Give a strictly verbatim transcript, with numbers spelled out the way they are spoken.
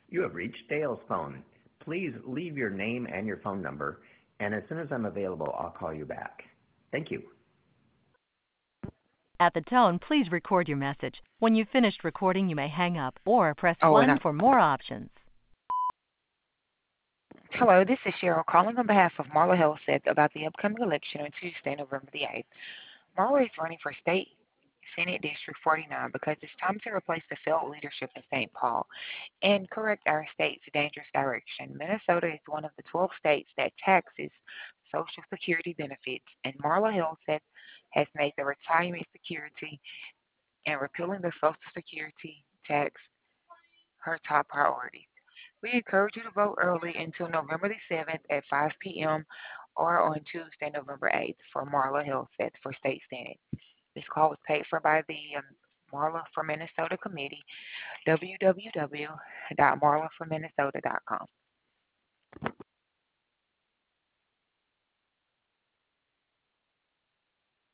You have reached Dale's phone. Please leave your name and your phone number, and as soon as I'm available, I'll call you back. Thank you. At the tone, please record your message. When you've finished recording, you may hang up or press Oh, and one I, for more options. hello, this is Cheryl calling on behalf of Marla Helseth about the upcoming election on Tuesday, November the eighth. Marla is running for state Senate District forty-nine because it's time to replace the failed leadership in Saint Paul and correct our state's dangerous direction. Minnesota is one of the twelve states that taxes Social Security benefits, and Marla Helseth has made the retirement security and repealing the Social Security tax her top priority. We encourage you to vote early until November the seventh at five p.m. or on Tuesday, November eighth for Marla Helseth for State Senate. This call was paid for by the um, Marla for Minnesota Committee, w w w dot marla for minnesota dot com.